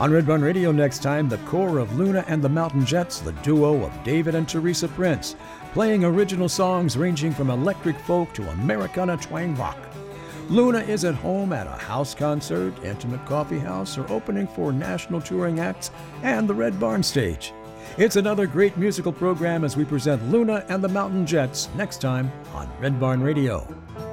On Red Barn Radio next time, the core of Luna and the Mountain Jets, the duo of David and Teresa Prince, playing original songs ranging from electric folk to Americana twang rock. Luna is at home at a house concert, intimate coffee house, or opening for national touring acts and the Red Barn stage. It's another great musical program as we present Luna and the Mountain Jets next time on Red Barn Radio.